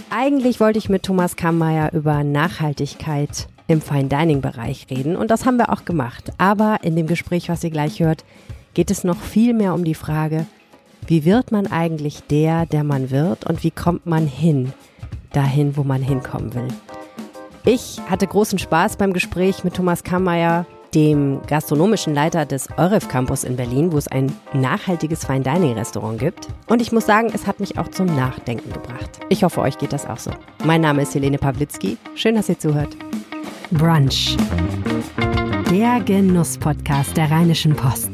Eigentlich wollte ich mit Thomas Kammeyer über Nachhaltigkeit im Fine-Dining-Bereich reden und das haben wir auch gemacht. Aber in dem Gespräch, was ihr gleich hört, geht es noch viel mehr um die Frage, wie wird man eigentlich der man wird und wie kommt man dahin, wo man hinkommen will. Ich hatte großen Spaß beim Gespräch mit Thomas Kammeyer, dem gastronomischen Leiter des EUREF Campus in Berlin, wo es ein nachhaltiges Fine-Dining-Restaurant gibt. Und ich muss sagen, es hat mich auch zum Nachdenken gebracht. Ich hoffe, euch geht das auch so. Mein Name ist Helene Pawlitzki. Schön, dass ihr zuhört. Brunch. Der Genuss-Podcast der Rheinischen Post.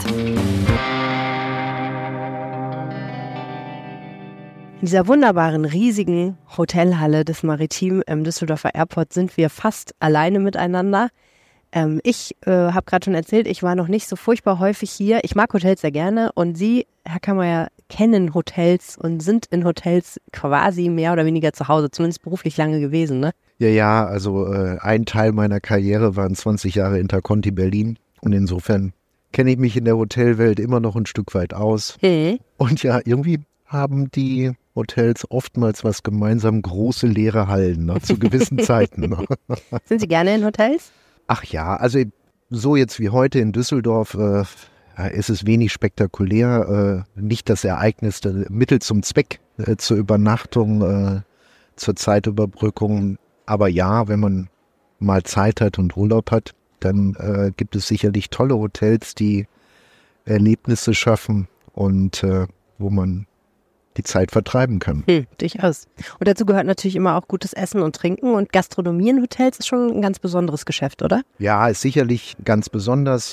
In dieser wunderbaren, riesigen Hotelhalle des Maritim im Düsseldorfer Airport sind wir fast alleine miteinander. Ich habe gerade schon erzählt, ich war noch nicht so furchtbar häufig hier. Ich mag Hotels sehr gerne und Sie, Herr Kammeyer, kennen Hotels und sind in Hotels quasi mehr oder weniger zu Hause, zumindest beruflich lange gewesen, ne? Ja, also ein Teil meiner Karriere waren 20 Jahre Interconti Berlin und insofern kenne ich mich in der Hotelwelt immer noch ein Stück weit aus. Und ja, irgendwie haben die Hotels oftmals was gemeinsam, große leere Hallen, ne, zu gewissen Zeiten. Ne? Sind Sie gerne in Hotels? Ach ja, also so jetzt wie heute in Düsseldorf ist es wenig spektakulär. Nicht das Ereignis, Mittel zum Zweck zur Übernachtung, zur Zeitüberbrückung. Aber ja, wenn man mal Zeit hat und Urlaub hat, dann gibt es sicherlich tolle Hotels, die Erlebnisse schaffen und wo man die Zeit vertreiben kann. Durchaus. Und dazu gehört natürlich immer auch gutes Essen und Trinken und Gastronomie in Hotels ist schon ein ganz besonderes Geschäft, oder? Ja, ist sicherlich ganz besonders.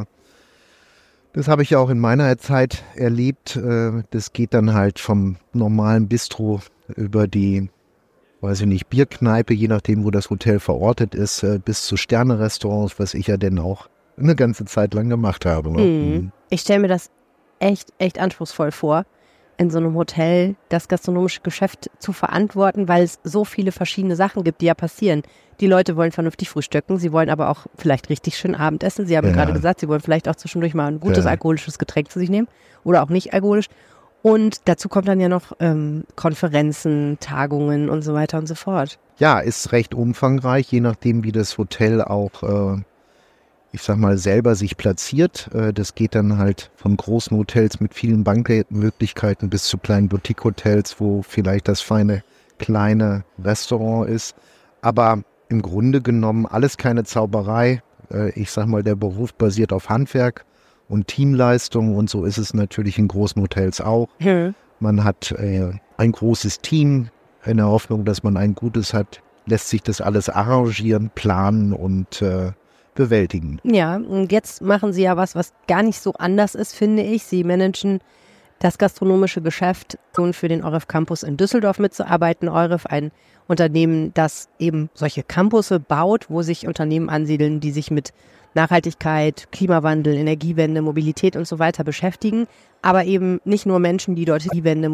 Das habe ich ja auch in meiner Zeit erlebt. Das geht dann halt vom normalen Bistro über die, weiß ich nicht, Bierkneipe, je nachdem, wo das Hotel verortet ist, bis zu Sterne-Restaurants, was ich ja denn auch eine ganze Zeit lang gemacht habe. Ne? Ich stelle mir das echt anspruchsvoll vor, in so einem Hotel das gastronomische Geschäft zu verantworten, weil es so viele verschiedene Sachen gibt, die ja passieren. Die Leute wollen vernünftig frühstücken, sie wollen aber auch vielleicht richtig schön Abendessen. Sie haben gerade gesagt, sie wollen vielleicht auch zwischendurch mal ein gutes alkoholisches Getränk zu sich nehmen oder auch nicht alkoholisch. Und dazu kommt dann ja noch Konferenzen, Tagungen und so weiter und so fort. Ja, ist recht umfangreich, je nachdem, wie das Hotel auch ich sag mal, selber sich platziert. Das geht dann halt von großen Hotels mit vielen Bankmöglichkeiten bis zu kleinen Boutique-Hotels, wo vielleicht das feine kleine Restaurant ist. Aber im Grunde genommen alles keine Zauberei. Ich sag mal, der Beruf basiert auf Handwerk und Teamleistung und so ist es natürlich in großen Hotels auch. Man hat ein großes Team. In der Hoffnung, dass man ein gutes hat, lässt sich das alles arrangieren, planen und bewältigen. Ja, und jetzt machen Sie ja was gar nicht so anders ist, finde ich. Sie managen das gastronomische Geschäft und für den EUREF Campus in Düsseldorf mitzuarbeiten. EUREF, ein Unternehmen, das eben solche Campusse baut, wo sich Unternehmen ansiedeln, die sich mit Nachhaltigkeit, Klimawandel, Energiewende, Mobilität und so weiter beschäftigen, aber eben nicht nur Menschen, die dorthin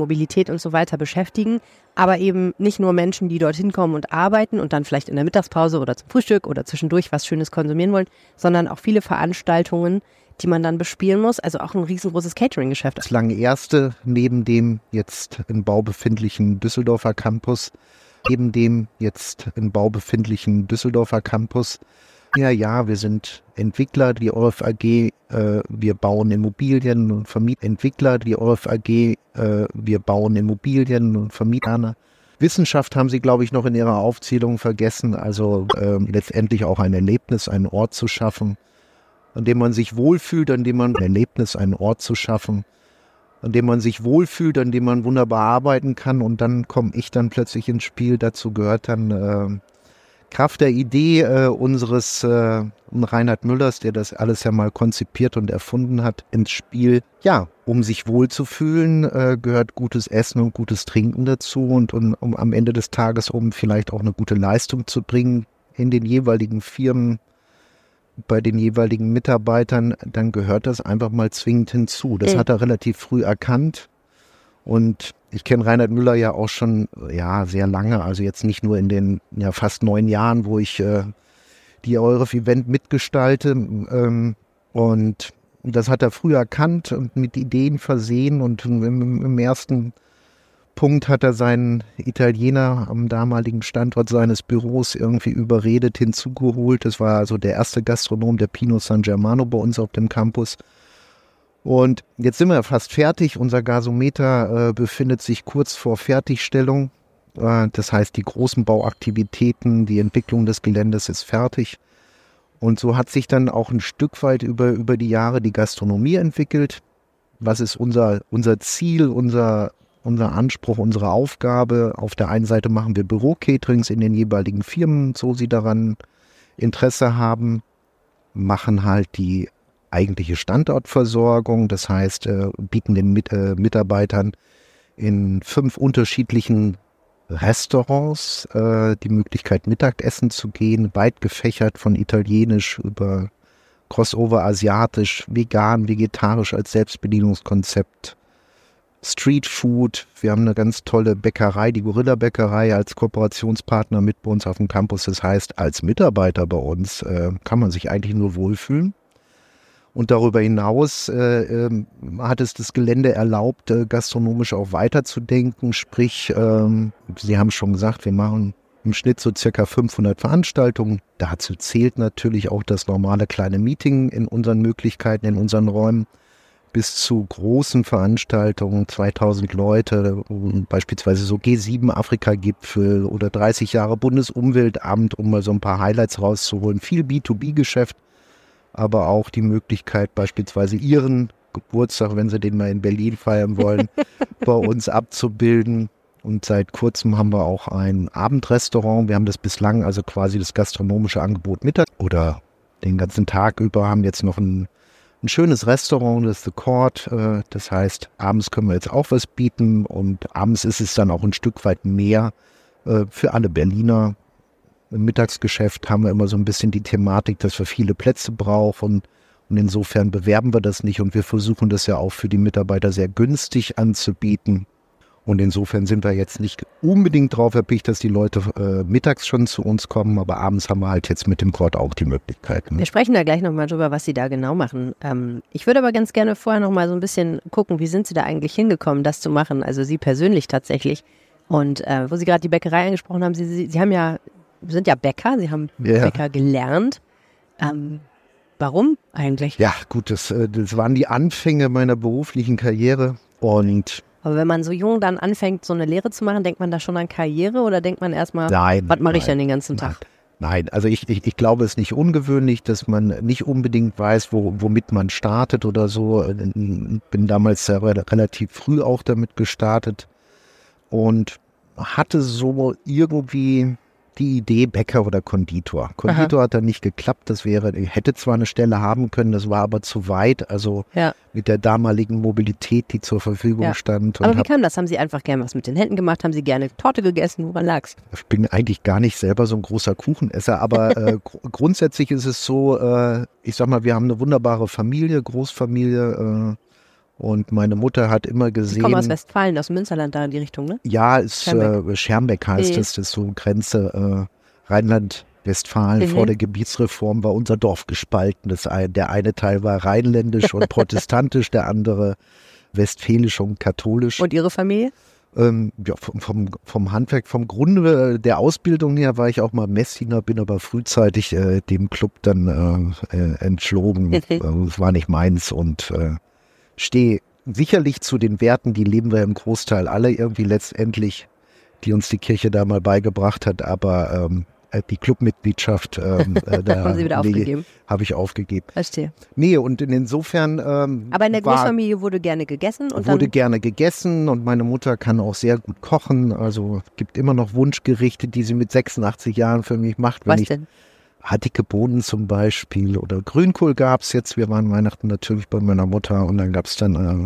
kommen und arbeiten und dann vielleicht in der Mittagspause oder zum Frühstück oder zwischendurch was Schönes konsumieren wollen, sondern auch viele Veranstaltungen, die man dann bespielen muss, also auch ein riesengroßes Catering-Geschäft. Das lange erste neben dem jetzt im Bau befindlichen Düsseldorfer Campus. Ja, wir sind Entwickler, die EUREF AG, wir bauen Immobilien und vermieten. Wissenschaft haben Sie, glaube ich, noch in Ihrer Aufzählung vergessen, also letztendlich auch ein Erlebnis, einen Ort zu schaffen, an dem man sich wohlfühlt, an dem man wunderbar arbeiten kann und dann komme ich dann plötzlich ins Spiel. Dazu gehört dann Kraft der Idee unseres Reinhard Müllers, der das alles ja mal konzipiert und erfunden hat, ins Spiel. Ja, um sich wohlzufühlen, gehört gutes Essen und gutes Trinken dazu und um am Ende des Tages, um vielleicht auch eine gute Leistung zu bringen in den jeweiligen Firmen, bei den jeweiligen Mitarbeitern, dann gehört das einfach mal zwingend hinzu. Das hat er relativ früh erkannt. Und ich kenne Reinhard Müller ja auch schon sehr lange, also jetzt nicht nur in den fast 9 Jahren, wo ich die EUREF-Event mitgestalte. Und das hat er früh erkannt und mit Ideen versehen. Und im ersten Punkt hat er seinen Italiener am damaligen Standort seines Büros irgendwie überredet, hinzugeholt. Das war also der erste Gastronom der Pino San Germano bei uns auf dem Campus. Und jetzt sind wir fast fertig. Unser Gasometer befindet sich kurz vor Fertigstellung. Das heißt, die großen Bauaktivitäten, die Entwicklung des Geländes ist fertig. Und so hat sich dann auch ein Stück weit über die Jahre die Gastronomie entwickelt. Was ist unser Ziel, unser Anspruch, unsere Aufgabe? Auf der einen Seite machen wir Büro-Caterings in den jeweiligen Firmen, so sie daran Interesse haben, machen halt die eigentliche Standortversorgung. Das heißt, bieten den Mitarbeitern in 5 unterschiedlichen Restaurants die Möglichkeit, Mittagessen zu gehen, weit gefächert von italienisch über Crossover asiatisch, vegan, vegetarisch als Selbstbedienungskonzept, Streetfood. Wir haben eine ganz tolle Bäckerei, die Gorilla-Bäckerei als Kooperationspartner mit bei uns auf dem Campus. Das heißt, als Mitarbeiter bei uns kann man sich eigentlich nur wohlfühlen. Und darüber hinaus hat es das Gelände erlaubt, gastronomisch auch weiterzudenken. Sprich, Sie haben schon gesagt, wir machen im Schnitt so circa 500 Veranstaltungen. Dazu zählt natürlich auch das normale kleine Meeting in unseren Möglichkeiten, in unseren Räumen, bis zu großen Veranstaltungen, 2000 Leute, beispielsweise so G7-Afrika-Gipfel oder 30 Jahre Bundesumweltamt, um mal so ein paar Highlights rauszuholen. Viel B2B-Geschäft, aber auch die Möglichkeit, beispielsweise Ihren Geburtstag, wenn Sie den mal in Berlin feiern wollen, bei uns abzubilden. Und seit kurzem haben wir auch ein Abendrestaurant. Wir haben das bislang, also quasi das gastronomische Angebot Mittag oder den ganzen Tag über, haben jetzt noch ein schönes Restaurant, das ist The Court. Das heißt, abends können wir jetzt auch was bieten und abends ist es dann auch ein Stück weit mehr für alle Berliner. Im Mittagsgeschäft haben wir immer so ein bisschen die Thematik, dass wir viele Plätze brauchen und insofern bewerben wir das nicht und wir versuchen das ja auch für die Mitarbeiter sehr günstig anzubieten. Und insofern sind wir jetzt nicht unbedingt drauf erpicht, dass die Leute mittags schon zu uns kommen, aber abends haben wir halt jetzt mit dem Court auch die Möglichkeit. Ne? Wir sprechen da gleich nochmal drüber, was Sie da genau machen. Ich würde aber ganz gerne vorher nochmal so ein bisschen gucken, wie sind Sie da eigentlich hingekommen, das zu machen, also Sie persönlich tatsächlich. Und wo Sie gerade die Bäckerei angesprochen haben, Sie sind ja Bäcker, Sie haben Bäcker gelernt. Warum eigentlich? Ja gut, das waren die Anfänge meiner beruflichen Karriere und aber wenn man so jung dann anfängt, so eine Lehre zu machen, denkt man da schon an Karriere oder denkt man erstmal, was mache ich denn den ganzen Tag? Nein, also ich glaube, es ist nicht ungewöhnlich, dass man nicht unbedingt weiß, womit man startet oder so. Bin damals relativ früh auch damit gestartet und hatte so irgendwie die Idee Bäcker oder Konditor. Konditor hat dann nicht geklappt, hätte zwar eine Stelle haben können, das war aber zu weit, also mit der damaligen Mobilität, die zur Verfügung stand. Aber wie kam das? Haben Sie einfach gerne was mit den Händen gemacht? Haben Sie gerne Torte gegessen? Woran lag's? Ich bin eigentlich gar nicht selber so ein großer Kuchenesser, aber grundsätzlich ist es so, ich sag mal, wir haben eine wunderbare Familie, Großfamilie, und meine Mutter hat immer gesehen... Sie kommen aus Westfalen, aus Münsterland, da in die Richtung, ne? Ja, Schermbeck heißt es. Das ist so Grenze Rheinland-Westfalen. Vor der Gebietsreform war unser Dorf gespalten. Der eine Teil war rheinländisch und protestantisch, der andere westfälisch und katholisch. Und Ihre Familie? Ja, vom Handwerk, vom Grunde der Ausbildung her war ich auch mal Messdiener, bin aber frühzeitig dem Club dann entschlogen. Das war nicht meins und... stehe sicherlich zu den Werten, die leben wir im Großteil alle irgendwie letztendlich, die uns die Kirche da mal beigebracht hat, aber die Clubmitgliedschaft haben Sie wieder aufgegeben? Habe ich aufgegeben. Verstehe. Nee, und insofern aber in der Großfamilie wurde gerne gegessen? Wurde gerne gegessen und meine Mutter kann auch sehr gut kochen, also gibt immer noch Wunschgerichte, die sie mit 86 Jahren für mich macht. Was denn? Dicke Bohnen zum Beispiel oder Grünkohl gab es jetzt. Wir waren Weihnachten natürlich bei meiner Mutter und dann gab es dann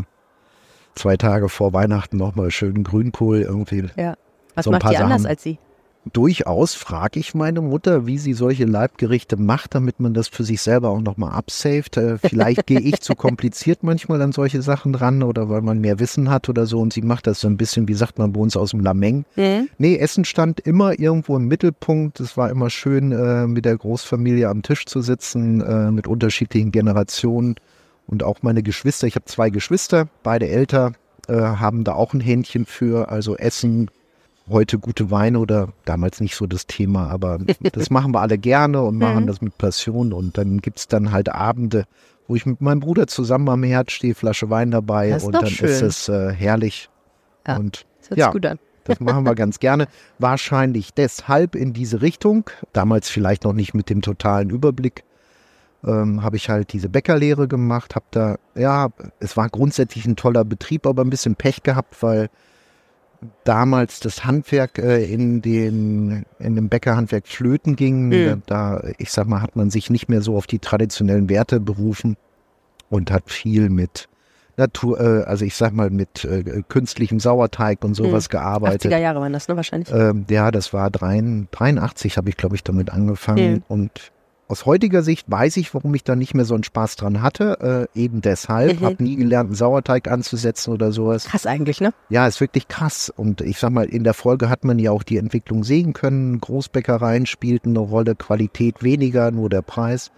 2 Tage vor Weihnachten nochmal schönen Grünkohl irgendwie. Ja. Was macht die anders als Sie? Durchaus frage ich meine Mutter, wie sie solche Leibgerichte macht, damit man das für sich selber auch nochmal absaved. Vielleicht gehe ich zu kompliziert manchmal an solche Sachen ran oder weil man mehr Wissen hat oder so und sie macht das so ein bisschen, wie sagt man bei uns, aus dem Lameng. Nee, Essen stand immer irgendwo im Mittelpunkt. Es war immer schön, mit der Großfamilie am Tisch zu sitzen, mit unterschiedlichen Generationen und auch meine Geschwister. Ich habe 2 Geschwister, beide älter. haben da auch ein Händchen für, also Essen, heute gute Weine oder damals nicht so das Thema, aber das machen wir alle gerne und machen das mit Passion und dann gibt es dann halt Abende, wo ich mit meinem Bruder zusammen am Herd stehe, Flasche Wein dabei Das ist und doch dann schön. ist es herrlich. Ja, Und das hört sich gut an. das machen wir ganz gerne. Wahrscheinlich deshalb in diese Richtung, damals vielleicht noch nicht mit dem totalen Überblick, habe ich halt diese Bäckerlehre gemacht, habe da, es war grundsätzlich ein toller Betrieb, aber ein bisschen Pech gehabt, weil damals das Handwerk in dem Bäckerhandwerk flöten ging. Da, ich sag mal, hat man sich nicht mehr so auf die traditionellen Werte berufen und hat viel mit Natur, also ich sag mal mit künstlichem Sauerteig und sowas gearbeitet. 80er Jahre waren das, ne, wahrscheinlich? Ja, das war 83, habe ich glaube ich damit angefangen und aus heutiger Sicht weiß ich, warum ich da nicht mehr so einen Spaß dran hatte. Eben deshalb, habe nie gelernt, einen Sauerteig anzusetzen oder sowas. Krass eigentlich, ne? Ja, ist wirklich krass. Und ich sag mal, in der Folge hat man ja auch die Entwicklung sehen können. Großbäckereien spielten eine Rolle, Qualität weniger, nur der Preis.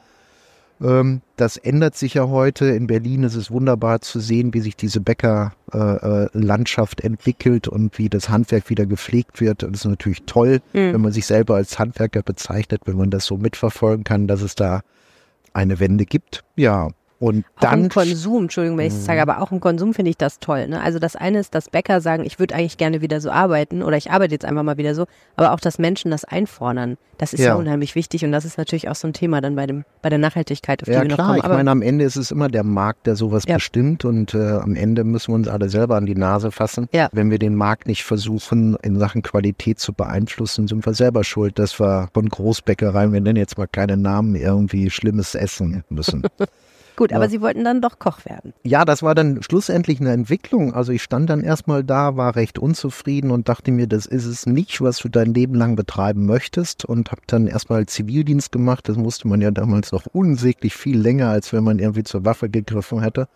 Das ändert sich ja heute. In Berlin ist es wunderbar zu sehen, wie sich diese Bäckerlandschaft entwickelt und wie das Handwerk wieder gepflegt wird. Und das ist natürlich toll, wenn man sich selber als Handwerker bezeichnet, wenn man das so mitverfolgen kann, dass es da eine Wende gibt. Ja. Und auch dann im Konsum, Entschuldigung, wenn ich es sage, aber auch im Konsum finde ich das toll. Ne? Also das eine ist, dass Bäcker sagen, ich würde eigentlich gerne wieder so arbeiten oder ich arbeite jetzt einfach mal wieder so, aber auch, dass Menschen das einfordern. Das ist ja unheimlich wichtig und das ist natürlich auch so ein Thema dann bei der Nachhaltigkeit, auf die wir noch kommen. Ja klar, ich meine, am Ende ist es immer der Markt, der sowas bestimmt und am Ende müssen wir uns alle selber an die Nase fassen. Ja. Wenn wir den Markt nicht versuchen, in Sachen Qualität zu beeinflussen, sind wir selber schuld, dass wir von Großbäckereien, wir nennen jetzt mal keine Namen, irgendwie Schlimmes essen müssen. Gut, aber Sie wollten dann doch Koch werden. Ja, das war dann schlussendlich eine Entwicklung. Also ich stand dann erstmal da, war recht unzufrieden und dachte mir, das ist es nicht, was du dein Leben lang betreiben möchtest und habe dann erstmal Zivildienst gemacht. Das musste man ja damals noch unsäglich viel länger, als wenn man irgendwie zur Waffe gegriffen hätte.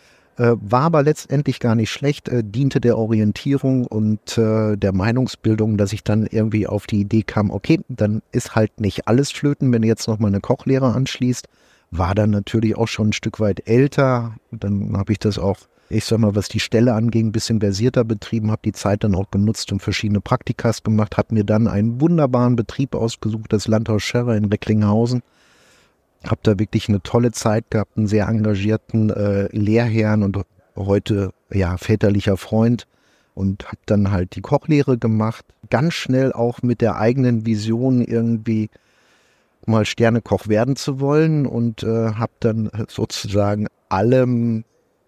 War aber letztendlich gar nicht schlecht, diente der Orientierung und der Meinungsbildung, dass ich dann irgendwie auf die Idee kam, okay, dann ist halt nicht alles flöten, wenn du jetzt noch mal eine Kochlehre anschließt. War dann natürlich auch schon ein Stück weit älter. Dann habe ich das auch, ich sag mal, was die Stelle anging, ein bisschen versierter betrieben, habe die Zeit dann auch genutzt und verschiedene Praktikas gemacht, habe mir dann einen wunderbaren Betrieb ausgesucht, das Landhaus Scherrer in Recklinghausen. Habe da wirklich eine tolle Zeit gehabt, einen sehr engagierten Lehrherrn und heute väterlicher Freund und habe dann halt die Kochlehre gemacht. Ganz schnell auch mit der eigenen Vision irgendwie mal Sternekoch werden zu wollen und habe dann sozusagen alles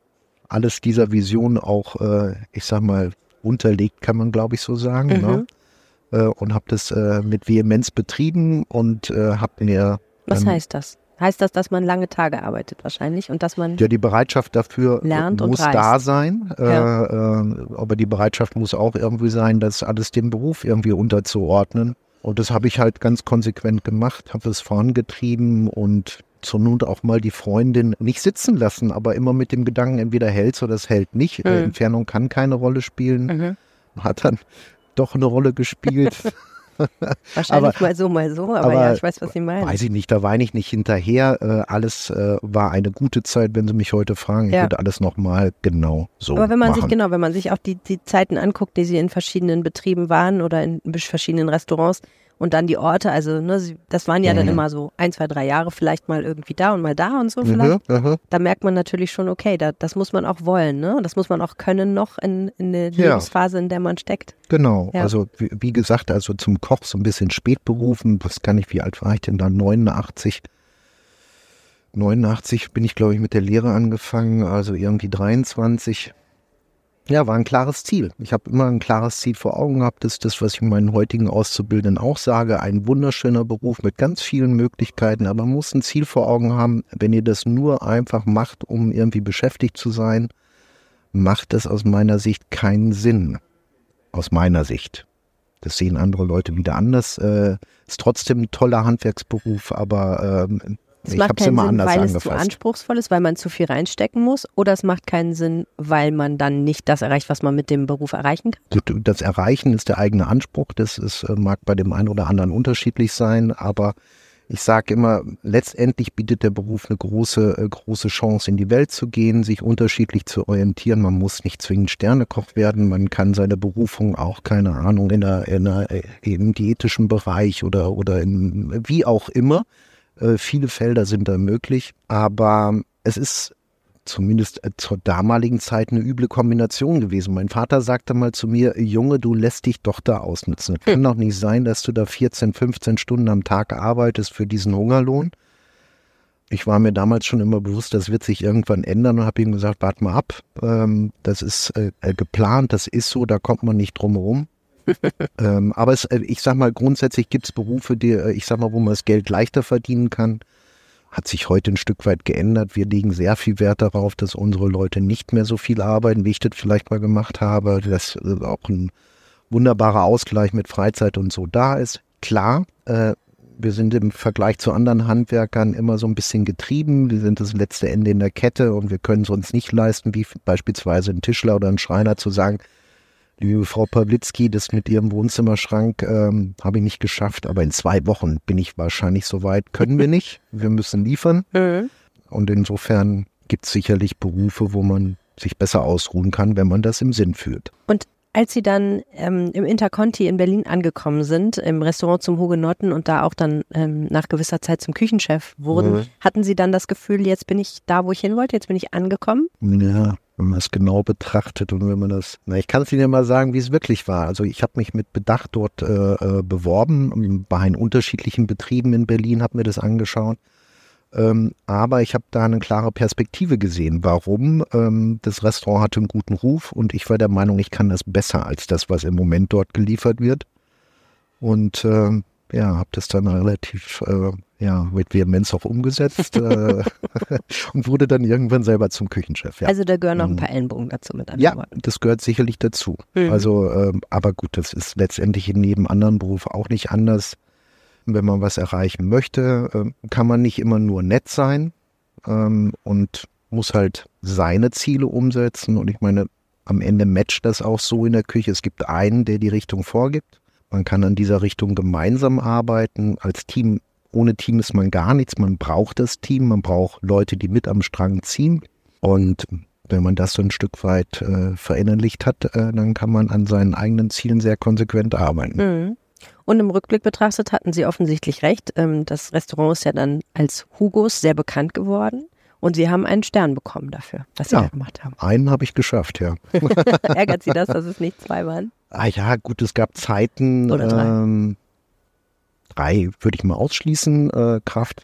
dieser Vision auch, ich sag mal, unterlegt, kann man glaube ich so sagen. Ne? Und habe das mit Vehemenz betrieben und habe mir... Was heißt das? Heißt das, dass man lange Tage arbeitet wahrscheinlich und dass man... Ja, die Bereitschaft dafür lernt muss da sein, aber die Bereitschaft muss auch irgendwie sein, das alles dem Beruf irgendwie unterzuordnen. Und das habe ich halt ganz konsequent gemacht, habe es vorangetrieben und zur Not auch mal die Freundin nicht sitzen lassen, aber immer mit dem Gedanken, entweder hält's oder es hält nicht. Entfernung kann keine Rolle spielen. Hat dann doch eine Rolle gespielt. Wahrscheinlich mal so, aber ja, ich weiß, was Sie meinen. Weiß ich nicht, da weine ich nicht hinterher. Alles war eine gute Zeit, wenn Sie mich heute fragen. Ich würde alles nochmal genau so machen. Aber wenn man sich auch die Zeiten anguckt, die Sie in verschiedenen Betrieben waren oder in verschiedenen Restaurants und dann die Orte, also ne, das waren ja dann immer so 1, 2, 3 Jahre vielleicht mal irgendwie da und mal da und so vielleicht. Da merkt man natürlich schon, okay, das muss man auch wollen, ne? Das muss man auch können noch in der Lebensphase, in der man steckt. Genau, also wie gesagt, also zum Koch so ein bisschen spät berufen, wie alt war ich denn da? 89 bin ich, glaube ich, mit der Lehre angefangen, also irgendwie 23. Ja, war ein klares Ziel. Ich habe immer ein klares Ziel vor Augen gehabt. Das ist das, was ich meinen heutigen Auszubildenden auch sage. Ein wunderschöner Beruf mit ganz vielen Möglichkeiten, aber man muss ein Ziel vor Augen haben. Wenn ihr das nur einfach macht, um irgendwie beschäftigt zu sein, macht das aus meiner Sicht keinen Sinn. Aus meiner Sicht. Das sehen andere Leute wieder anders. Ist trotzdem ein toller Handwerksberuf, aber es macht keinen Sinn, weil es zu anspruchsvoll ist, weil man zu viel reinstecken muss, oder es macht keinen Sinn, weil man dann nicht das erreicht, was man mit dem Beruf erreichen kann? Das Erreichen ist der eigene Anspruch, das mag bei dem einen oder anderen unterschiedlich sein, aber Ich sage immer, letztendlich bietet der Beruf eine große Chance, in die Welt zu gehen, sich unterschiedlich zu orientieren. Man muss nicht zwingend Sternekoch werden. Man kann seine Berufung auch, keine Ahnung, im diätischen Bereich oder wie auch immer. Viele Felder sind da möglich. Aber es ist zumindest zur damaligen Zeit eine üble Kombination gewesen. Mein Vater sagte mal zu mir, Junge, du lässt dich doch da ausnutzen. Es kann doch nicht sein, dass du da 14, 15 Stunden am Tag arbeitest für diesen Hungerlohn. Ich war mir damals schon immer bewusst, das wird sich irgendwann ändern und habe ihm gesagt, warte mal ab, das ist geplant, das ist so, da kommt man nicht drum herum. Aber ich sag mal, grundsätzlich gibt es Berufe, wo man das Geld leichter verdienen kann. Hat sich heute ein Stück weit geändert. Wir legen sehr viel Wert darauf, dass unsere Leute nicht mehr so viel arbeiten, wie ich das vielleicht mal gemacht habe. Dass auch ein wunderbarer Ausgleich mit Freizeit und so da ist. Klar, wir sind im Vergleich zu anderen Handwerkern immer so ein bisschen getrieben. Wir sind das letzte Ende in der Kette und wir können es uns nicht leisten, wie beispielsweise ein Tischler oder ein Schreiner zu sagen, liebe Frau Pawlitzki, das mit Ihrem Wohnzimmerschrank habe ich nicht geschafft, aber in 2 Wochen bin ich wahrscheinlich soweit. Können wir nicht. Wir müssen liefern. Und insofern gibt es sicherlich Berufe, wo man sich besser ausruhen kann, wenn man das im Sinn fühlt. Und als Sie dann im Interconti in Berlin angekommen sind, im Restaurant zum Hugenotten und da auch dann nach gewisser Zeit zum Küchenchef wurden, hatten Sie dann das Gefühl, jetzt bin ich da, wo ich hin wollte, jetzt bin ich angekommen? Ja, wenn man es genau betrachtet und wenn man ich kann es Ihnen ja mal sagen, wie es wirklich war. Also ich habe mich mit Bedacht dort beworben, bei in unterschiedlichen Betrieben in Berlin, habe mir das angeschaut. Aber ich habe da eine klare Perspektive gesehen. Warum? Das Restaurant hatte einen guten Ruf und ich war der Meinung, ich kann das besser als das, was im Moment dort geliefert wird. Und habe das dann relativ mit Vehemenz auch umgesetzt und wurde dann irgendwann selber zum Küchenchef. Ja. Also da gehören noch ein paar Ellenbogen dazu mit anderen Worten. Das gehört sicherlich dazu. Also, aber gut, das ist letztendlich in jedem anderen Beruf auch nicht anders. Wenn man was erreichen möchte, kann man nicht immer nur nett sein und muss halt seine Ziele umsetzen. Und ich meine, am Ende matcht das auch so in der Küche. Es gibt einen, der die Richtung vorgibt. Man kann an dieser Richtung gemeinsam arbeiten. Als Team, ohne Team ist man gar nichts. Man braucht das Team, man braucht Leute, die mit am Strang ziehen. Und wenn man das so ein Stück weit verinnerlicht hat, dann kann man an seinen eigenen Zielen sehr konsequent arbeiten. Und im Rückblick betrachtet hatten Sie offensichtlich recht. Das Restaurant ist ja dann als Hugos sehr bekannt geworden und Sie haben einen Stern bekommen dafür, was Sie da gemacht haben. Einen habe ich geschafft, ja. Ärgert Sie das, dass es nicht 2 waren? Ja, gut, es gab Zeiten, oder 3. 3 würde ich mal ausschließen, Kraft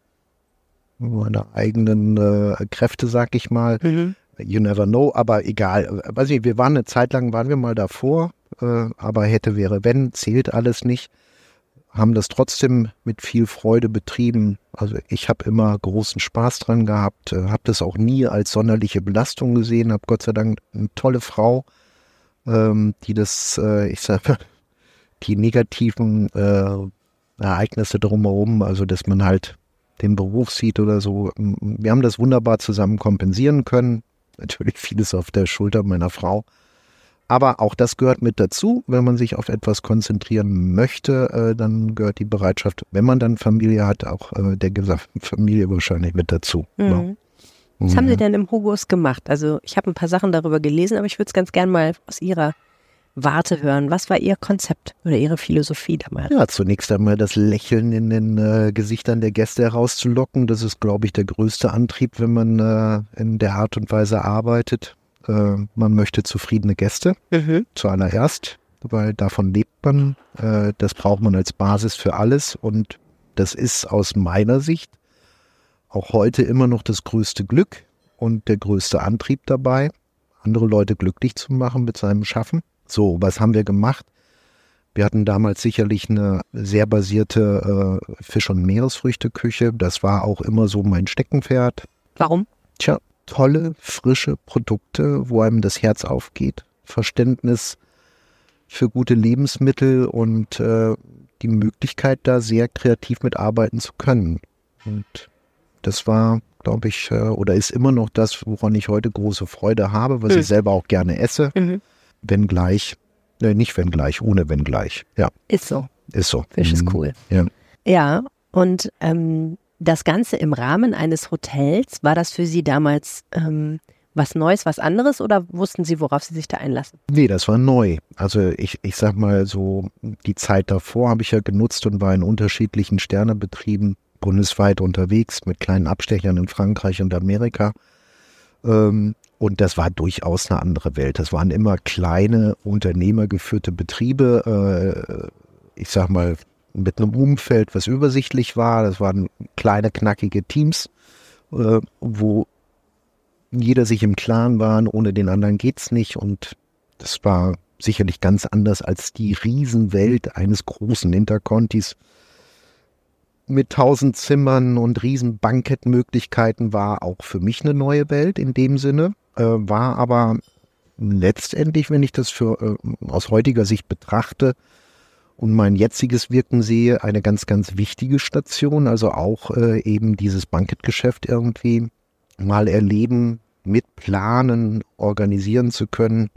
meiner eigenen Kräfte, sag ich mal. You never know, aber egal. Weiß nicht, eine Zeit lang waren wir mal davor, aber hätte, wäre, wenn, zählt alles nicht. Haben das trotzdem mit viel Freude betrieben. Also ich habe immer großen Spaß dran gehabt, habe das auch nie als sonderliche Belastung gesehen, habe Gott sei Dank eine tolle Frau, die das, die negativen Ereignisse drumherum, also dass man halt den Beruf sieht oder so, wir haben das wunderbar zusammen kompensieren können. Natürlich vieles auf der Schulter meiner Frau. Aber auch das gehört mit dazu. Wenn man sich auf etwas konzentrieren möchte, dann gehört die Bereitschaft, wenn man dann Familie hat, auch der gesamten Familie wahrscheinlich mit dazu. Ja. Was haben Sie denn im Hugos gemacht? Also ich habe ein paar Sachen darüber gelesen, aber ich würde es ganz gern mal aus Ihrer Warte hören. Was war Ihr Konzept oder Ihre Philosophie damals? Ja, zunächst einmal das Lächeln in den Gesichtern der Gäste herauszulocken. Das ist, glaube ich, der größte Antrieb, wenn man in der Art und Weise arbeitet. Man möchte zufriedene Gäste zuallererst, weil davon lebt man. Das braucht man als Basis für alles und das ist aus meiner Sicht auch heute immer noch das größte Glück und der größte Antrieb dabei, andere Leute glücklich zu machen mit seinem Schaffen. So, was haben wir gemacht? Wir hatten damals sicherlich eine sehr basierte Fisch- und Meeresfrüchteküche. Das war auch immer so mein Steckenpferd. Warum? Tja, tolle, frische Produkte, wo einem das Herz aufgeht. Verständnis für gute Lebensmittel und die Möglichkeit, da sehr kreativ mitarbeiten zu können. Und das war, glaube ich, oder ist immer noch das, woran ich heute große Freude habe, was ich selber auch gerne esse. Wenngleich, nicht wenngleich, ohne wenngleich. Ja. Ist so. Ist so. Fisch ist cool. Ja. Ja, Und das Ganze im Rahmen eines Hotels, war das für Sie damals was Neues, was anderes oder wussten Sie, worauf Sie sich da einlassen? Nee, das war neu. Also ich sag mal so, die Zeit davor habe ich ja genutzt und war in unterschiedlichen Sternebetrieben bundesweit unterwegs mit kleinen Abstechern in Frankreich und Amerika. Und das war durchaus eine andere Welt. Das waren immer kleine, unternehmergeführte Betriebe, ich sag mal, mit einem Umfeld, was übersichtlich war. Das waren kleine, knackige Teams, wo jeder sich im Klaren war, ohne den anderen geht's nicht. Und das war sicherlich ganz anders als die Riesenwelt eines großen Intercontis mit 1000 Zimmern und riesen Bankettmöglichkeiten. War auch für mich eine neue Welt in dem Sinne, war aber letztendlich, wenn ich das aus heutiger Sicht betrachte und mein jetziges Wirken sehe, eine ganz, ganz wichtige Station. Also auch eben dieses Bankettgeschäft irgendwie mal erleben, mitplanen, organisieren zu können,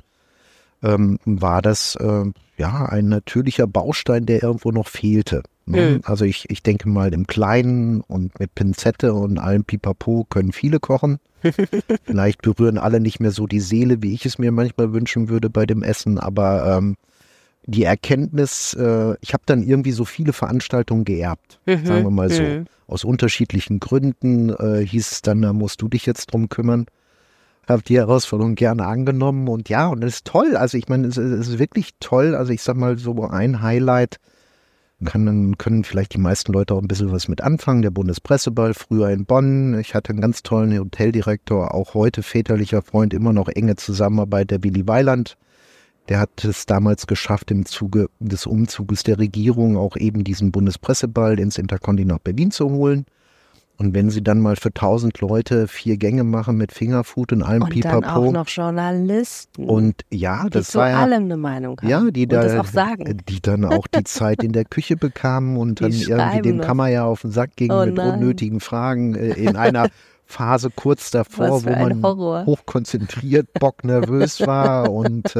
war das ein natürlicher Baustein, der irgendwo noch fehlte. Ne? Also ich denke mal im Kleinen und mit Pinzette und allem Pipapo können viele kochen. Vielleicht berühren alle nicht mehr so die Seele, wie ich es mir manchmal wünschen würde bei dem Essen, aber die Erkenntnis, ich habe dann irgendwie so viele Veranstaltungen geerbt, sagen wir mal so. Aus unterschiedlichen Gründen hieß es dann, da musst du dich jetzt drum kümmern. Habe die Herausforderung gerne angenommen und ja, und das ist toll. Also ich meine, es ist wirklich toll. Also ich sag mal so ein Highlight, können vielleicht die meisten Leute auch ein bisschen was mit anfangen. Der Bundespresseball, früher in Bonn. Ich hatte einen ganz tollen Hoteldirektor, auch heute väterlicher Freund, immer noch enge Zusammenarbeit, der Willy Weiland. Der hat es damals geschafft, im Zuge des Umzuges der Regierung auch eben diesen Bundespresseball ins Interconti nach Berlin zu holen. Und wenn sie dann mal für 1000 Leute 4 Gänge machen mit Fingerfood und allem Pipapo. Und dann auch noch Journalisten. Und ja, das die zu war ja, allem eine Meinung haben. ja, die das auch sagen. Die dann auch die Zeit in der Küche bekamen und Die dann irgendwie dem noch. Kammer ja auf den Sack gingen mit unnötigen Fragen in einer Phase kurz davor, wo man hochkonzentriert, bocknervös war und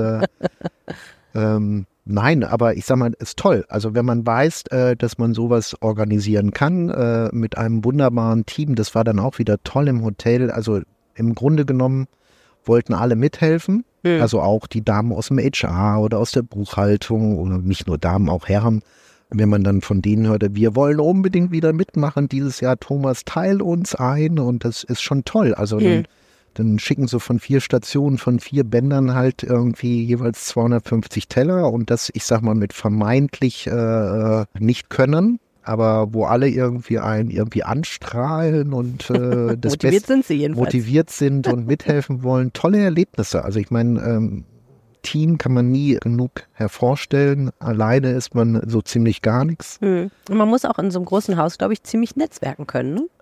nein, aber ich sag mal, ist toll. Also wenn man weiß, dass man sowas organisieren kann mit einem wunderbaren Team, das war dann auch wieder toll im Hotel. Also im Grunde genommen wollten alle mithelfen. Also auch die Damen aus dem HR oder aus der Buchhaltung oder nicht nur Damen, auch Herren. Wenn man dann von denen hörte, wir wollen unbedingt wieder mitmachen dieses Jahr, Thomas, teil uns ein und das ist schon toll. Also dann schicken sie von 4 Stationen, von 4 Bändern halt irgendwie jeweils 250 Teller und das, ich sag mal, mit vermeintlich nicht können, aber wo alle irgendwie anstrahlen und das motiviert sind und mithelfen wollen. Tolle Erlebnisse. Also ich meine, Team kann man nie genug hervorstellen. Alleine ist man so ziemlich gar nichts. Und man muss auch in so einem großen Haus, glaube ich, ziemlich netzwerken können, ne?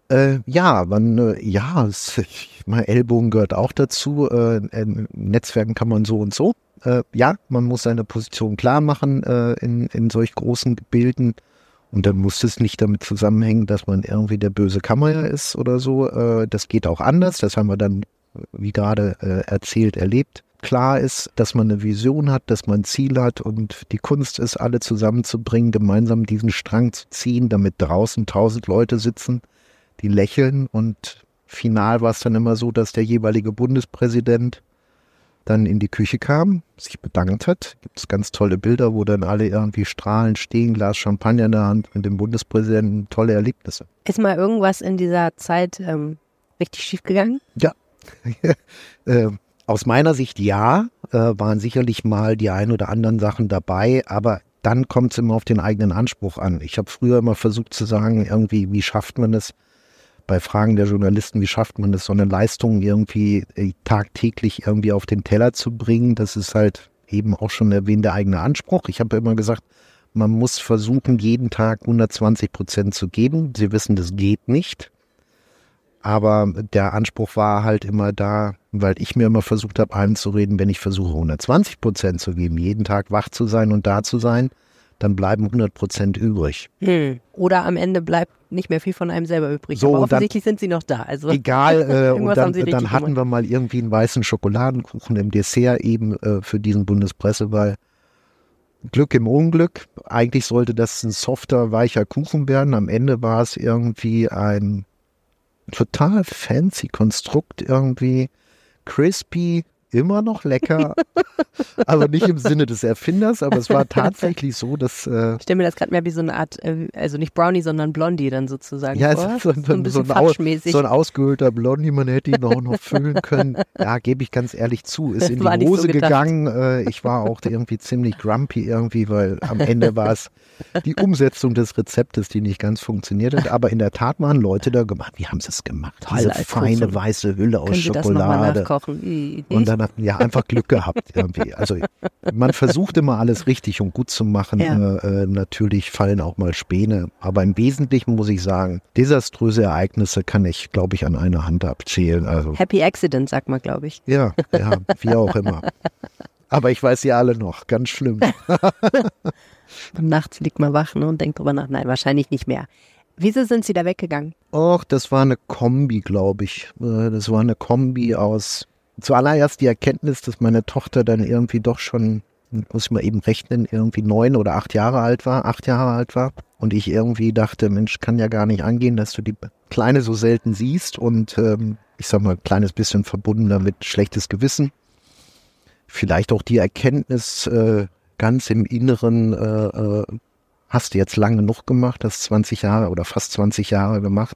Ellbogen gehört auch dazu. Netzwerken kann man so und so. Man muss seine Position klar machen in solch großen Gebilden. Und dann muss es nicht damit zusammenhängen, dass man irgendwie der böse Kammerherr ist oder so. Das geht auch anders. Das haben wir dann, wie gerade erzählt, erlebt. Klar ist, dass man eine Vision hat, dass man ein Ziel hat und die Kunst ist, alle zusammenzubringen, gemeinsam diesen Strang zu ziehen, damit draußen 1000 Leute sitzen, die lächeln und final war es dann immer so, dass der jeweilige Bundespräsident dann in die Küche kam, sich bedankt hat. Gibt es ganz tolle Bilder, wo dann alle irgendwie strahlend stehen, Glas Champagner in der Hand mit dem Bundespräsidenten, tolle Erlebnisse. Ist mal irgendwas in dieser Zeit richtig schief gegangen? Ja, aus meiner Sicht ja, waren sicherlich mal die ein oder anderen Sachen dabei, aber dann kommt es immer auf den eigenen Anspruch an. Ich habe früher immer versucht zu sagen, irgendwie, wie schafft man es? Bei Fragen der Journalisten, wie schafft man es, so eine Leistung irgendwie tagtäglich irgendwie auf den Teller zu bringen? Das ist halt eben auch schon erwähnt der eigene Anspruch. Ich habe immer gesagt, man muss versuchen, jeden Tag 120% zu geben. Sie wissen, das geht nicht. Aber der Anspruch war halt immer da, weil ich mir immer versucht habe, einzureden, wenn ich versuche 120% zu geben, jeden Tag wach zu sein und da zu sein, dann bleiben 100% übrig. Oder am Ende bleibt nicht mehr viel von einem selber übrig. So, aber offensichtlich sind sie noch da. Also egal, und dann hatten wir mal irgendwie einen weißen Schokoladenkuchen im Dessert eben für diesen Bundespresseball. Glück im Unglück. Eigentlich sollte das ein softer, weicher Kuchen werden. Am Ende war es irgendwie ein total fancy Konstrukt, irgendwie crispy, immer noch lecker, aber nicht im Sinne des Erfinders, aber es war tatsächlich so, dass... Ich stelle mir das gerade mehr wie so eine Art, also nicht Brownie, sondern Blondie dann sozusagen ja, vor. So ein bisschen fatschmäßig. So ein ausgehöhlter Blondie, man hätte ihn auch noch füllen können. Ja, gebe ich ganz ehrlich zu, ist in die Hose gegangen. Ich war auch irgendwie ziemlich grumpy irgendwie, weil am Ende war es die Umsetzung des Rezeptes, die nicht ganz funktioniert hat. Aber in der Tat waren Leute da gemacht. Wie haben sie es gemacht? Diese feine weiße Hülle aus Schokolade. Können Sie das nochmal nachkochen? Und dann ja, einfach Glück gehabt irgendwie. Also man versucht immer alles richtig und gut zu machen. Ja. Natürlich fallen auch mal Späne. Aber im Wesentlichen muss ich sagen, desaströse Ereignisse kann ich, glaube ich, an einer Hand abzählen. Also, Happy Accident, sagt man, glaube ich. Ja, wie auch immer. Aber ich weiß sie alle noch. Ganz schlimm. Und nachts liegt man wach, ne, und denkt drüber nach. Nein, wahrscheinlich nicht mehr. Wieso sind Sie da weggegangen? Och, das war eine Kombi, glaube ich. Das war eine Kombi aus... Zuallererst die Erkenntnis, dass meine Tochter dann irgendwie doch schon, muss ich mal eben rechnen, irgendwie 9 oder 8 Jahre alt war. Und ich irgendwie dachte, Mensch, kann ja gar nicht angehen, dass du die Kleine so selten siehst. Und ich sag mal, ein kleines bisschen verbunden damit schlechtes Gewissen. Vielleicht auch die Erkenntnis ganz im Inneren, hast du jetzt lang genug gemacht, hast 20 Jahre oder fast 20 Jahre gemacht.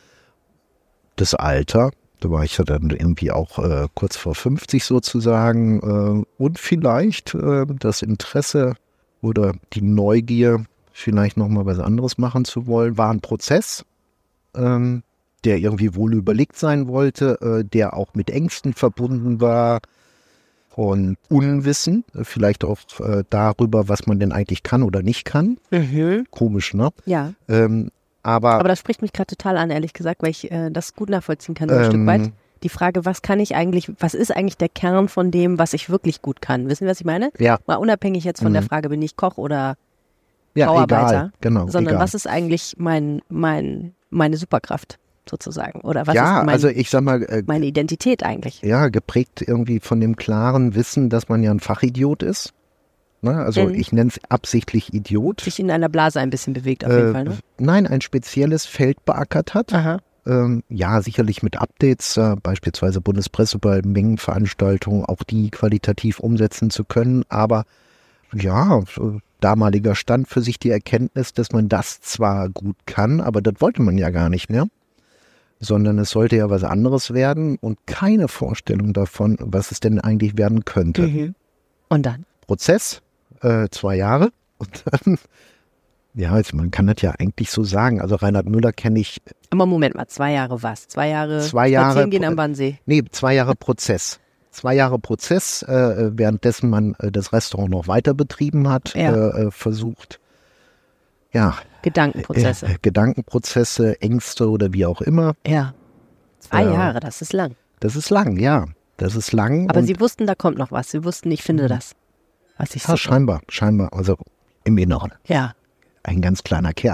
Das Alter. Da war ich ja dann irgendwie auch kurz vor 50 sozusagen. Und vielleicht das Interesse oder die Neugier, vielleicht nochmal was anderes machen zu wollen, war ein Prozess, der irgendwie wohl überlegt sein wollte, der auch mit Ängsten verbunden war und Unwissen, vielleicht auch darüber, was man denn eigentlich kann oder nicht kann. Mhm. Komisch, ne? Ja. Aber das spricht mich gerade total an, ehrlich gesagt, weil ich das gut nachvollziehen kann, ein Stück weit. Die Frage, was ist eigentlich der Kern von dem, was ich wirklich gut kann? Wissen Sie, was ich meine? Ja. Mal unabhängig jetzt von der Frage, bin ich Koch oder ja, Bauarbeiter? Egal. Genau, sondern egal. Was ist eigentlich meine Superkraft sozusagen? Oder was ja, ist also ich sag mal, meine Identität eigentlich? Ja, geprägt irgendwie von dem klaren Wissen, dass man ja ein Fachidiot ist. Ne? Also ich nenne es absichtlich Idiot. Sich in einer Blase ein bisschen bewegt auf jeden Fall, ne? Nein, ein spezielles Feld beackert hat. Aha. Ja, sicherlich mit Updates, beispielsweise Bundespresseball, Mengenveranstaltungen, auch die qualitativ umsetzen zu können. Aber ja, damaliger Stand für sich die Erkenntnis, dass man das zwar gut kann, aber das wollte man ja gar nicht mehr. Sondern es sollte ja was anderes werden und keine Vorstellung davon, was es denn eigentlich werden könnte. Mhm. Und dann? Prozess, 2 Jahre und dann, ja, jetzt, man kann das ja eigentlich so sagen, also Reinhard Müller kenne ich. Aber Moment mal, 2 Jahre was? 2 Jahre spazieren gehen am Wannsee? Nee, 2 Jahre Prozess. 2 Jahre Prozess, währenddessen man das Restaurant noch weiter betrieben hat, versucht, ja. Gedankenprozesse. Gedankenprozesse, Ängste oder wie auch immer. Ja. 2 Jahre, das ist lang. Das ist lang, ja. Das ist lang. Aber Sie wussten, da kommt noch was. Sie wussten, ich finde das. Was ich so scheinbar. Also im Inneren. Ja. Ein ganz kleiner Kern.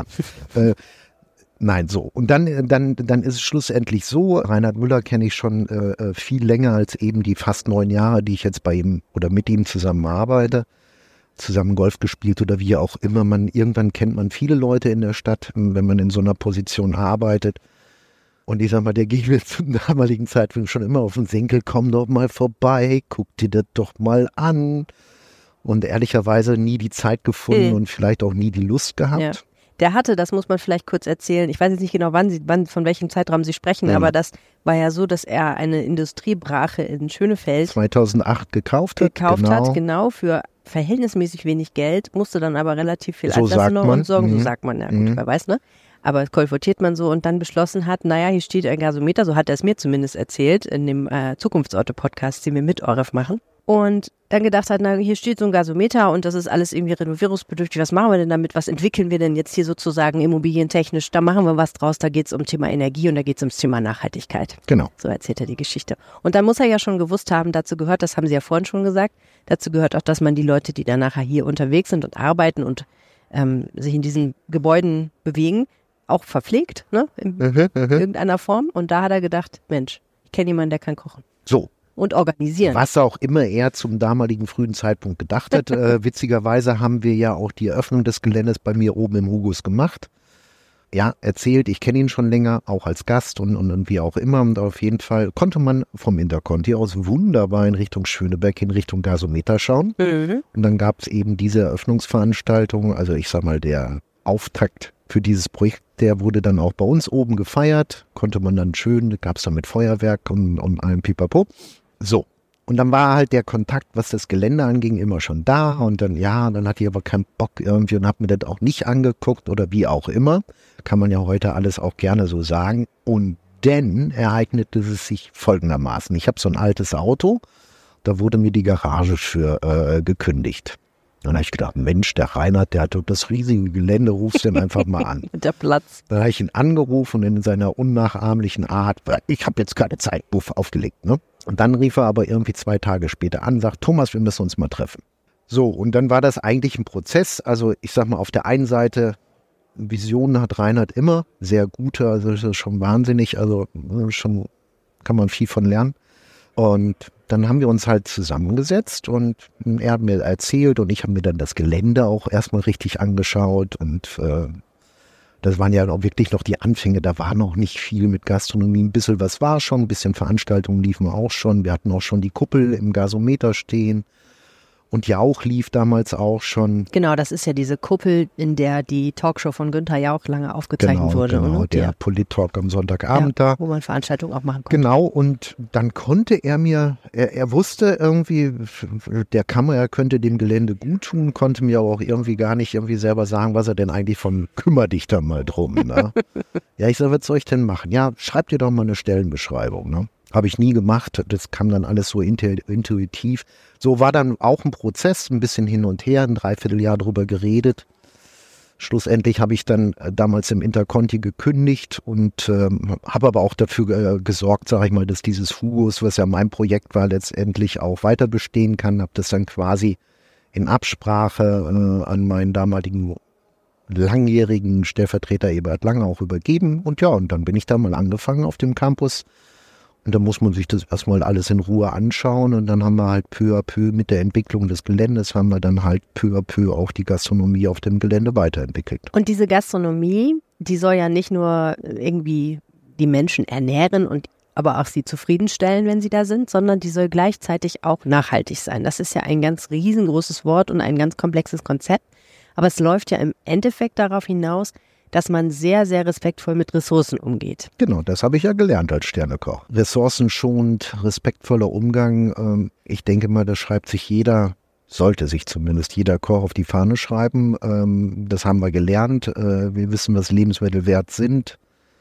Nein, so. Und dann ist es schlussendlich so, Reinhard Müller kenne ich schon viel länger als eben die fast 9 Jahre, die ich jetzt bei ihm oder mit ihm zusammen arbeite. Zusammen Golf gespielt oder wie auch immer. Irgendwann kennt man viele Leute in der Stadt, wenn man in so einer Position arbeitet. Und ich sag mal, der ging mir zum damaligen Zeitpunkt schon immer auf den Senkel, komm doch mal vorbei, guck dir das doch mal an. Und ehrlicherweise nie die Zeit gefunden und vielleicht auch nie die Lust gehabt. Ja. Der hatte, das muss man vielleicht kurz erzählen, ich weiß jetzt nicht genau, von welchem Zeitraum Sie sprechen, aber das war ja so, dass er eine Industriebrache in Schönefeld 2008 gekauft hat, für verhältnismäßig wenig Geld, musste dann aber relativ viel so Altlasten und sorgen, so sagt man, ja gut, wer weiß, ne? Aber kolportiert man so und dann beschlossen hat, naja, hier steht ein Gasometer, so hat er es mir zumindest erzählt, in dem Zukunftsorte-Podcast, den wir mit Oref machen. Und dann gedacht hat, na, hier steht so ein Gasometer und das ist alles irgendwie renovierungsbedürftig. Was machen wir denn damit? Was entwickeln wir denn jetzt hier sozusagen immobilientechnisch? Da machen wir was draus. Da geht es um Thema Energie und da geht es ums Thema Nachhaltigkeit. Genau. So erzählt er die Geschichte. Und dann muss er ja schon gewusst haben, dazu gehört, das haben Sie ja vorhin schon gesagt, dazu gehört auch, dass man die Leute, die dann nachher hier unterwegs sind und arbeiten und sich in diesen Gebäuden bewegen, auch verpflegt, ne? In irgendeiner Form. Und da hat er gedacht, Mensch, ich kenne jemanden, der kann kochen. So. und organisieren. Was auch immer er zum damaligen frühen Zeitpunkt gedacht hat. Witzigerweise haben wir ja auch die Eröffnung des Geländes bei mir oben im Hugus gemacht. Ja, erzählt, ich kenne ihn schon länger, auch als Gast und wie auch immer. Und auf jeden Fall konnte man vom Interconti aus wunderbar in Richtung Schöneberg, in Richtung Gasometer schauen. Und dann gab es eben diese Eröffnungsveranstaltung, also ich sag mal, der Auftakt für dieses Projekt, der wurde dann auch bei uns oben gefeiert. Konnte man dann schön, gab es dann mit Feuerwerk und allem Pipapo. So. Und dann war halt der Kontakt, was das Gelände anging, immer schon da. Und dann, dann hatte ich aber keinen Bock irgendwie und habe mir das auch nicht angeguckt oder wie auch immer. Kann man ja heute alles auch gerne so sagen. Und dann ereignete es sich folgendermaßen. Ich habe so ein altes Auto, da wurde mir die Garage für gekündigt. Und dann habe ich gedacht, Mensch, der Reinhard, der hat doch das riesige Gelände, rufst den einfach mal an. Mit der Platz. Dann habe ich ihn angerufen und in seiner unnachahmlichen Art, ich habe jetzt keine Zeit, Buff, aufgelegt, ne? Und dann rief er aber irgendwie 2 Tage später an, sagt, Thomas, wir müssen uns mal treffen. So, und dann war das eigentlich ein Prozess. Also ich sag mal, auf der einen Seite, Visionen hat Reinhard immer, sehr gute, also das ist schon wahnsinnig, also schon kann man viel von lernen. Und dann haben wir uns halt zusammengesetzt und er hat mir erzählt und ich habe mir dann das Gelände auch erstmal richtig angeschaut und das waren ja auch wirklich noch die Anfänge, da war noch nicht viel mit Gastronomie, ein bisschen was war schon, ein bisschen Veranstaltungen liefen auch schon, wir hatten auch schon die Kuppel im Gasometer stehen und Jauch lief damals auch schon. Genau, das ist ja diese Kuppel, in der die Talkshow von Günther Jauch lange aufgezeichnet wurde. Genau, der Polit-Talk am Sonntagabend da. Wo man Veranstaltungen auch machen konnte. Genau, und dann konnte er mir, er wusste irgendwie, der Kammer könnte dem Gelände gut tun, konnte mir aber auch irgendwie gar nicht irgendwie selber sagen, was er denn eigentlich von, kümmere dich da mal drum. Ne? Ja, ich sag, was soll ich denn machen? Ja, schreib dir doch mal eine Stellenbeschreibung, ne? Habe ich nie gemacht, das kam dann alles so intuitiv. So war dann auch ein Prozess, ein bisschen hin und her, ein Dreivierteljahr drüber geredet. Schlussendlich habe ich dann damals im Interconti gekündigt und habe aber auch dafür gesorgt, sage ich mal, dass dieses Hugus, was ja mein Projekt war, letztendlich auch weiter bestehen kann. Habe das dann quasi in Absprache an meinen damaligen langjährigen Stellvertreter Eberhard Lange auch übergeben. Und ja, und dann bin ich da mal angefangen auf dem Campus. Und da muss man sich das erstmal alles in Ruhe anschauen und dann haben wir halt peu à peu mit der Entwicklung des Geländes haben wir dann halt peu à peu auch die Gastronomie auf dem Gelände weiterentwickelt. Und diese Gastronomie, die soll ja nicht nur irgendwie die Menschen ernähren und aber auch sie zufriedenstellen, wenn sie da sind, sondern die soll gleichzeitig auch nachhaltig sein. Das ist ja ein ganz riesengroßes Wort und ein ganz komplexes Konzept. Aber es läuft ja im Endeffekt darauf hinaus, dass man sehr, sehr respektvoll mit Ressourcen umgeht. Genau, das habe ich ja gelernt als Sternekoch. Ressourcenschonend, respektvoller Umgang. Ich denke mal, das schreibt sich sollte sich zumindest jeder Koch auf die Fahne schreiben. Das haben wir gelernt. Wir wissen, was Lebensmittel wert sind.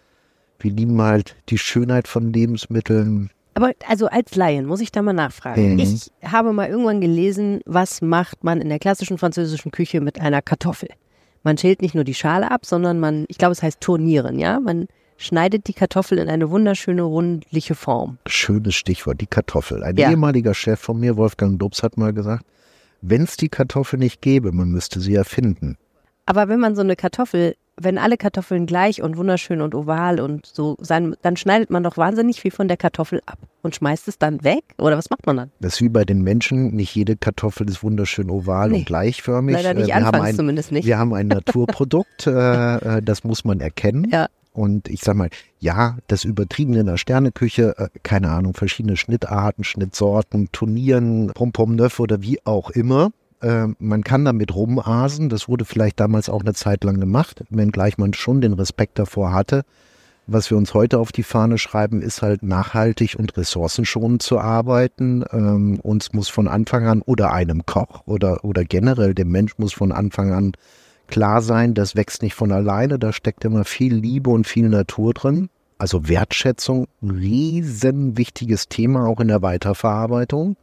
Wir lieben halt die Schönheit von Lebensmitteln. Aber also als Laien muss ich da mal nachfragen. Ich habe mal irgendwann gelesen, was macht man in der klassischen französischen Küche mit einer Kartoffel? Man schält nicht nur die Schale ab, sondern ich glaube, es heißt turnieren, ja? Man schneidet die Kartoffel in eine wunderschöne, rundliche Form. Schönes Stichwort, die Kartoffel. Ein ehemaliger Chef von mir, Wolfgang Dubs, hat mal gesagt, wenn es die Kartoffel nicht gäbe, man müsste sie erfinden. Aber wenn man so eine Kartoffel, wenn alle Kartoffeln gleich und wunderschön und oval und so sein, dann schneidet man doch wahnsinnig viel von der Kartoffel ab und schmeißt es dann weg? Oder was macht man dann? Das ist wie bei den Menschen, nicht jede Kartoffel ist wunderschön oval und gleichförmig. Leider nicht, anfangs zumindest nicht. Wir haben ein Naturprodukt, das muss man erkennen. Ja. Und ich sag mal, ja, das Übertriebene in der Sterneküche, keine Ahnung, verschiedene Schnittarten, Schnittsorten, Turnieren, Pom-Pom-Neuf oder wie auch immer. Man kann damit rumasen, das wurde vielleicht damals auch eine Zeit lang gemacht, wenngleich man schon den Respekt davor hatte. Was wir uns heute auf die Fahne schreiben, ist halt nachhaltig und ressourcenschonend zu arbeiten. Uns muss von Anfang an oder einem Koch oder generell dem Mensch muss von Anfang an klar sein, das wächst nicht von alleine, da steckt immer viel Liebe und viel Natur drin. Also Wertschätzung, ein riesen wichtiges Thema auch in der Weiterverarbeitung.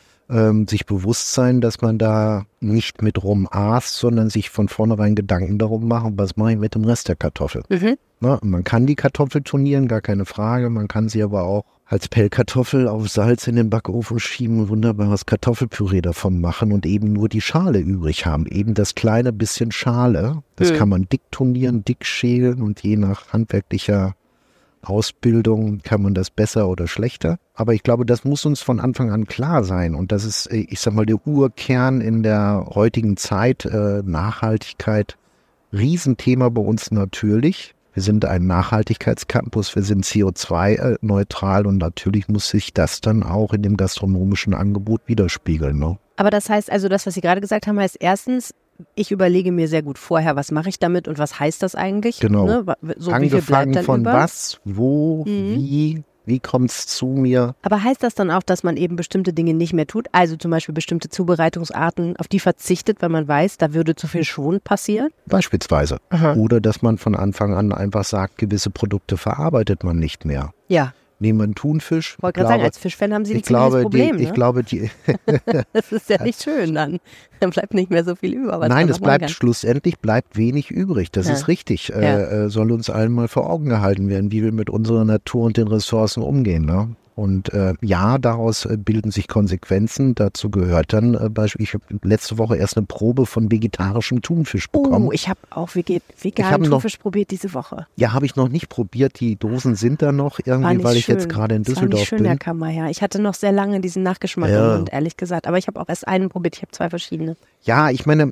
Sich bewusst sein, dass man da nicht mit rumaßt, sondern sich von vornherein Gedanken darum machen, was mache ich mit dem Rest der Kartoffel. Na, man kann die Kartoffel turnieren, gar keine Frage, man kann sie aber auch als Pellkartoffel auf Salz in den Backofen schieben und wunderbares Kartoffelpüree davon machen und eben nur die Schale übrig haben, eben das kleine bisschen Schale, das kann man dick turnieren, dick schälen und je nach handwerklicher Ausbildung kann man das besser oder schlechter. Aber ich glaube, das muss uns von Anfang an klar sein. Und das ist, ich sag mal, der Urkern in der heutigen Zeit, Nachhaltigkeit. Riesenthema bei uns natürlich. Wir sind ein Nachhaltigkeitscampus, wir sind CO2-neutral und natürlich muss sich das dann auch in dem gastronomischen Angebot widerspiegeln. Ne? Aber das heißt also, das, was Sie gerade gesagt haben, heißt erstens, ich überlege mir sehr gut vorher, was mache ich damit und was heißt das eigentlich? Genau. Ne? So, angefangen wie viel bleibt dann von über? Was, wo, wie kommt es zu mir? Aber heißt das dann auch, dass man eben bestimmte Dinge nicht mehr tut? Also zum Beispiel bestimmte Zubereitungsarten, auf die verzichtet, weil man weiß, da würde zu viel Schwund passieren? Beispielsweise. Aha. Oder dass man von Anfang an einfach sagt, gewisse Produkte verarbeitet man nicht mehr. Ja. Nehmen wir einen Thunfisch. Ich wollte gerade sagen, als Fischfan haben Sie ein ziemliches Problem. Ich glaube, das ist ja nicht schön dann. Dann bleibt nicht mehr so viel über. Nein, schlussendlich bleibt wenig übrig. Das ist richtig. Soll uns allen mal vor Augen gehalten werden, wie wir mit unserer Natur und den Ressourcen umgehen. Ne? Und daraus bilden sich Konsequenzen. Dazu gehört dann ich habe letzte Woche erst eine Probe von vegetarischem Thunfisch bekommen. Oh, ich habe auch veganen Thunfisch probiert diese Woche. Ja, habe ich noch nicht probiert. Die Dosen sind da noch irgendwie, weil ich jetzt gerade in Düsseldorf bin. Das war nicht schön, Herr Kammerherr. Ich hatte noch sehr lange diesen Nachgeschmack im Mund, ehrlich gesagt. Aber ich habe auch erst einen probiert. Ich habe 2 verschiedene. Ja, ich meine,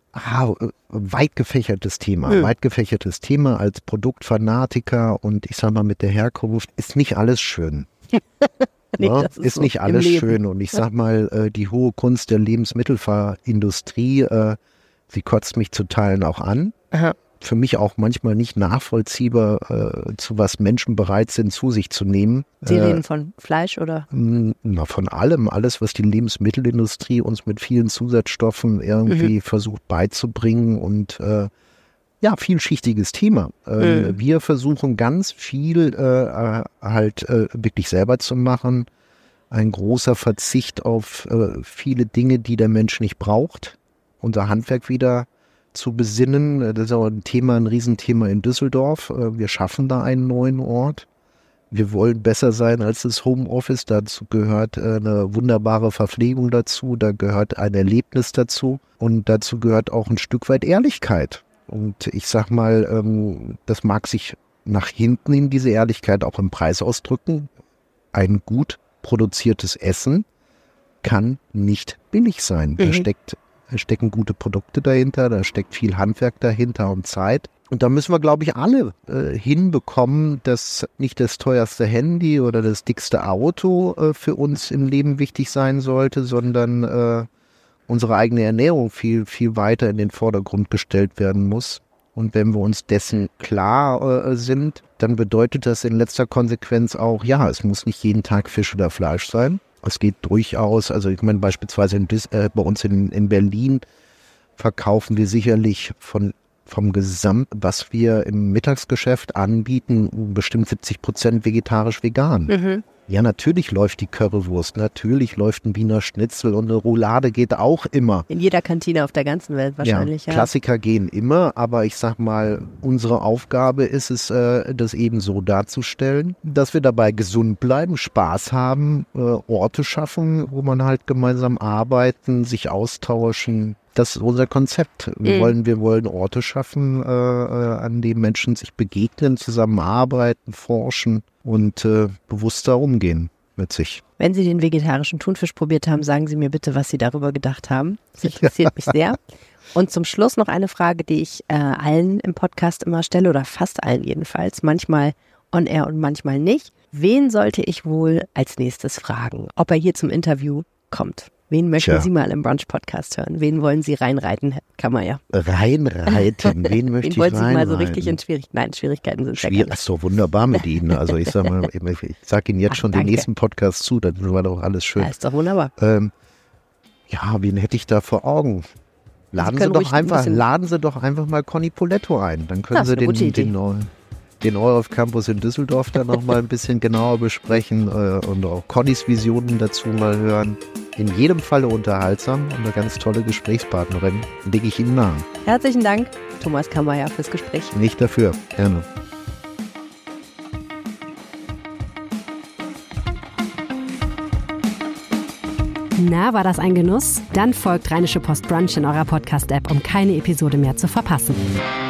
weit gefächertes Thema. Weit gefächertes Thema als Produktfanatiker und ich sag mal mit der Herkunft ist nicht alles schön. Ist so nicht alles schön und ich sag mal, die hohe Kunst der Lebensmittelindustrie, sie kotzt mich zu Teilen auch an. Aha. Für mich auch manchmal nicht nachvollziehbar, zu was Menschen bereit sind, zu sich zu nehmen. Sie reden von Fleisch oder? Von allem. Alles, was die Lebensmittelindustrie uns mit vielen Zusatzstoffen irgendwie versucht beizubringen und vielschichtiges Thema. Wir versuchen ganz viel wirklich selber zu machen. Ein großer Verzicht auf viele Dinge, die der Mensch nicht braucht. Unser Handwerk wieder zu besinnen. Das ist auch ein Riesenthema in Düsseldorf. Wir schaffen da einen neuen Ort. Wir wollen besser sein als das Homeoffice. Dazu gehört eine wunderbare Verpflegung dazu. Da gehört ein Erlebnis dazu. Und dazu gehört auch ein Stück weit Ehrlichkeit. Und ich sag mal, das mag sich nach hinten in diese Ehrlichkeit auch im Preis ausdrücken. Ein gut produziertes Essen kann nicht billig sein. Da stecken gute Produkte dahinter, da steckt viel Handwerk dahinter und Zeit. Und da müssen wir, glaube ich, alle hinbekommen, dass nicht das teuerste Handy oder das dickste Auto für uns im Leben wichtig sein sollte, sondern unsere eigene Ernährung viel, viel weiter in den Vordergrund gestellt werden muss. Und wenn wir uns dessen klar sind, dann bedeutet das in letzter Konsequenz auch, es muss nicht jeden Tag Fisch oder Fleisch sein. Es geht durchaus, also ich meine beispielsweise bei uns in Berlin verkaufen wir sicherlich vom Gesamt, was wir im Mittagsgeschäft anbieten, bestimmt 70% vegetarisch-vegan. Ja, natürlich läuft die Currywurst, natürlich läuft ein Wiener Schnitzel und eine Roulade geht auch immer. In jeder Kantine auf der ganzen Welt wahrscheinlich, ja. Klassiker gehen immer, aber ich sag mal, unsere Aufgabe ist es, das eben so darzustellen, dass wir dabei gesund bleiben, Spaß haben, Orte schaffen, wo man halt gemeinsam arbeiten, sich austauschen. Das ist unser Konzept. Wir wollen Orte schaffen, an denen Menschen sich begegnen, zusammenarbeiten, forschen und bewusster umgehen mit sich. Wenn Sie den vegetarischen Thunfisch probiert haben, sagen Sie mir bitte, was Sie darüber gedacht haben. Das interessiert mich sehr. Und zum Schluss noch eine Frage, die ich allen im Podcast immer stelle, oder fast allen jedenfalls, manchmal on air und manchmal nicht. Wen sollte ich wohl als nächstes fragen, ob er hier zum Interview kommt? Wen möchten Sie mal im Brunch-Podcast hören? Wen wollen Sie reinreiten, Herr Kammerherr? Reinreiten? Wen möchte ich reinreiten? Wen wollen Sie mal so richtig in Schwierigkeiten sind? Schwierig, ist doch wunderbar mit Ihnen. Also ich sage mal, ich sage Ihnen jetzt schon den nächsten Podcast zu, dann war doch alles schön. Ja, ist doch wunderbar. Wen hätte ich da vor Augen? Laden Sie doch einfach mal Conny Poletto ein. Dann können Sie den ORF Campus in Düsseldorf dann noch mal ein bisschen genauer besprechen und auch Connys Visionen dazu mal hören. In jedem Falle unterhaltsam und eine ganz tolle Gesprächspartnerin, lege ich Ihnen nahe. Herzlichen Dank, Thomas Kammerherr, fürs Gespräch. Nicht dafür, gerne. Na, war das ein Genuss? Dann folgt Rheinische Post Brunch in eurer Podcast-App, um keine Episode mehr zu verpassen.